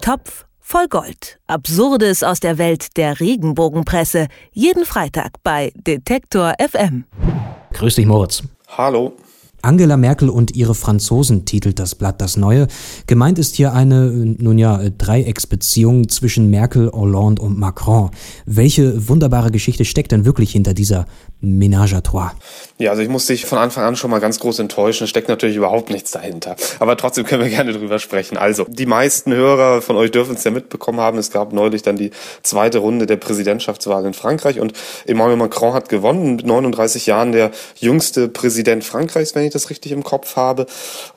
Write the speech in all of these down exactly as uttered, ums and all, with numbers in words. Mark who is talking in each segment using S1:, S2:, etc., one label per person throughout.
S1: Topf voll Gold. Absurdes aus der Welt der Regenbogenpresse. Jeden Freitag bei Detektor F M.
S2: Grüß dich, Moritz.
S3: Hallo.
S2: Angela Merkel und ihre Franzosen titelt das Blatt Das Neue. Gemeint ist hier eine, nun ja, Dreiecksbeziehung zwischen Merkel, Hollande und Macron. Welche wunderbare Geschichte steckt denn wirklich hinter dieser Ménage à trois?
S3: Ja, also ich muss dich von Anfang an schon mal ganz groß enttäuschen. Es steckt natürlich überhaupt nichts dahinter. Aber trotzdem können wir gerne drüber sprechen. Also, die meisten Hörer von euch dürfen es ja mitbekommen haben. Es gab neulich dann die zweite Runde der Präsidentschaftswahl in Frankreich und Emmanuel Macron hat gewonnen. Mit neununddreißig Jahren der jüngste Präsident Frankreichs, wenn ich das richtig im Kopf habe.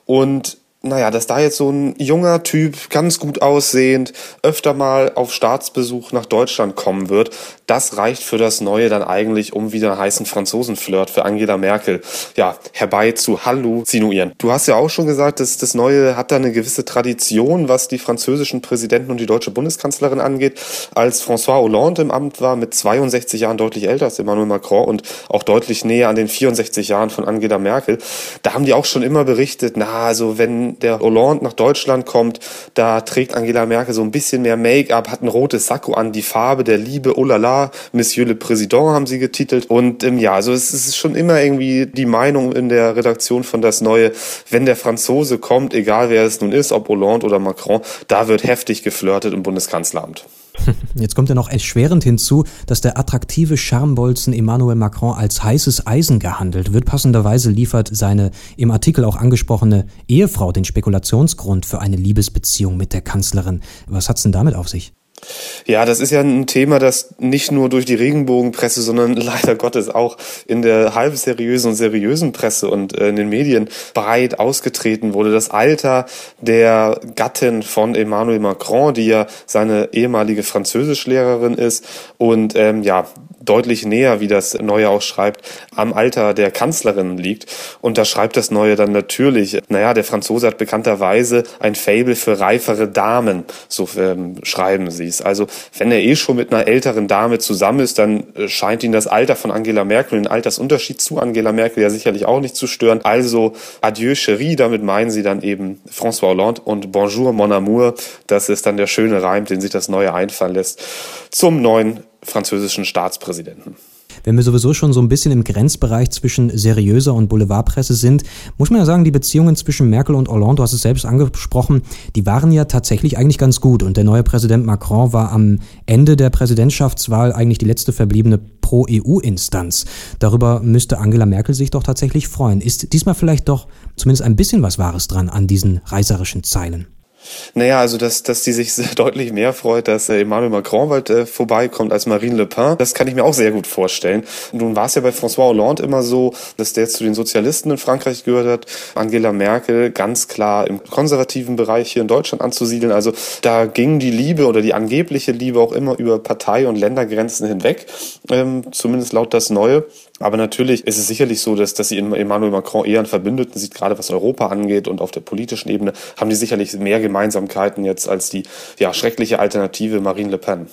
S3: Und naja, dass da jetzt so ein junger Typ, ganz gut aussehend, öfter mal auf Staatsbesuch nach Deutschland kommen wird, das reicht für das Neue dann eigentlich, um wieder einen heißen Franzosenflirt für Angela Merkel, ja, herbei zu halluzinieren. Du hast ja auch schon gesagt, dass das Neue hat da eine gewisse Tradition, was die französischen Präsidenten und die deutsche Bundeskanzlerin angeht. Als François Hollande im Amt war, mit zweiundsechzig Jahren deutlich älter als Emmanuel Macron und auch deutlich näher an den vierundsechzig Jahren von Angela Merkel, da haben die auch schon immer berichtet, na, also wenn der Hollande nach Deutschland kommt, da trägt Angela Merkel so ein bisschen mehr Make-up, hat ein rotes Sakko an, die Farbe der Liebe, oh la la, Monsieur le Président haben sie getitelt. Und ähm, ja, also es ist schon immer irgendwie die Meinung in der Redaktion von Das Neue, wenn der Franzose kommt, egal wer es nun ist, ob Hollande oder Macron, da wird heftig geflirtet im Bundeskanzleramt.
S2: Jetzt kommt ja noch erschwerend hinzu, dass der attraktive Charmebolzen Emmanuel Macron als heißes Eisen gehandelt wird. Passenderweise liefert seine im Artikel auch angesprochene Ehefrau den Spekulationsgrund für eine Liebesbeziehung mit der Kanzlerin. Was hat's denn damit auf sich?
S3: Ja, das ist ja ein Thema, das nicht nur durch die Regenbogenpresse, sondern leider Gottes auch in der halb seriösen und seriösen Presse und in den Medien breit ausgetreten wurde. Das Alter der Gattin von Emmanuel Macron, die ja seine ehemalige Französischlehrerin ist und ähm, ja, deutlich näher, wie das Neue auch schreibt, am Alter der Kanzlerin liegt. Und da schreibt das Neue dann natürlich, naja, der Franzose hat bekannterweise ein Faible für reifere Damen, so ähm, schreiben sie es. Also wenn er eh schon mit einer älteren Dame zusammen ist, dann scheint ihn das Alter von Angela Merkel, den Altersunterschied zu Angela Merkel ja sicherlich auch nicht zu stören. Also adieu chérie, damit meinen sie dann eben François Hollande und bonjour mon amour, das ist dann der schöne Reim, den sich das Neue einfallen lässt, zum neuen französischen Staatspräsidenten.
S2: Wenn wir sowieso schon so ein bisschen im Grenzbereich zwischen seriöser und Boulevardpresse sind, muss man ja sagen, die Beziehungen zwischen Merkel und Hollande, du hast es selbst angesprochen, die waren ja tatsächlich eigentlich ganz gut. Und der neue Präsident Macron war am Ende der Präsidentschaftswahl eigentlich die letzte verbliebene Pro-E U-Instanz. Darüber müsste Angela Merkel sich doch tatsächlich freuen. Ist diesmal vielleicht doch zumindest ein bisschen was Wahres dran an diesen reißerischen Zeilen?
S3: Naja, also dass, dass die sich deutlich mehr freut, dass äh, Emmanuel Macron bald äh, vorbeikommt als Marine Le Pen, das kann ich mir auch sehr gut vorstellen. Nun war es ja bei François Hollande immer so, dass der zu den Sozialisten in Frankreich gehört hat, Angela Merkel ganz klar im konservativen Bereich hier in Deutschland anzusiedeln. Also da ging die Liebe oder die angebliche Liebe auch immer über Partei- und Ländergrenzen hinweg, ähm, zumindest laut Das Neue. Aber natürlich ist es sicherlich so, dass, dass sie in Emmanuel Macron eher einen Verbündeten sieht, gerade was Europa angeht, und auf der politischen Ebene haben die sicherlich mehr Gemeinsamkeiten jetzt als die ja, schreckliche Alternative Marine Le Pen.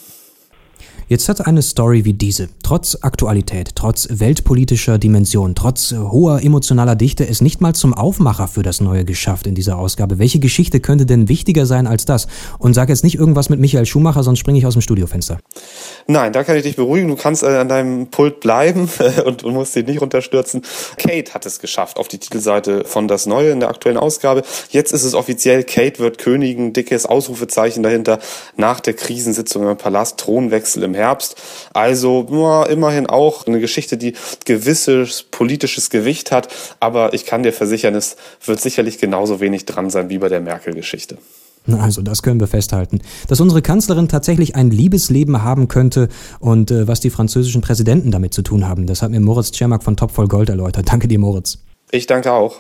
S2: Jetzt hat eine Story wie diese, trotz Aktualität, trotz weltpolitischer Dimension, trotz hoher emotionaler Dichte, es nicht mal zum Aufmacher für Das Neue geschafft in dieser Ausgabe. Welche Geschichte könnte denn wichtiger sein als das? Und sag jetzt nicht irgendwas mit Michael Schumacher, sonst springe ich aus dem Studiofenster. Nein,
S3: da kann ich dich beruhigen. Du kannst äh, an deinem Pult bleiben und, und musst dich nicht runterstürzen. Kate hat es geschafft auf die Titelseite von Das Neue in der aktuellen Ausgabe. Jetzt ist es offiziell, Kate wird Königin, dickes Ausrufezeichen dahinter, nach der Krisensitzung im Palast, Thronwechsel im Herbst. Also ja, immerhin auch eine Geschichte, die gewisses politisches Gewicht hat, aber ich kann dir versichern, es wird sicherlich genauso wenig dran sein wie bei der Merkel-Geschichte.
S2: Also das können wir festhalten. Dass unsere Kanzlerin tatsächlich ein Liebesleben haben könnte und äh, was die französischen Präsidenten damit zu tun haben, das hat mir Moritz Czermak von Topf voll Gold erläutert. Danke dir, Moritz.
S3: Ich danke auch.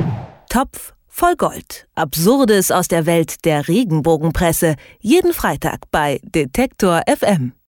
S1: Topf voll Gold. Absurdes aus der Welt der Regenbogenpresse. Jeden Freitag bei Detektor F M.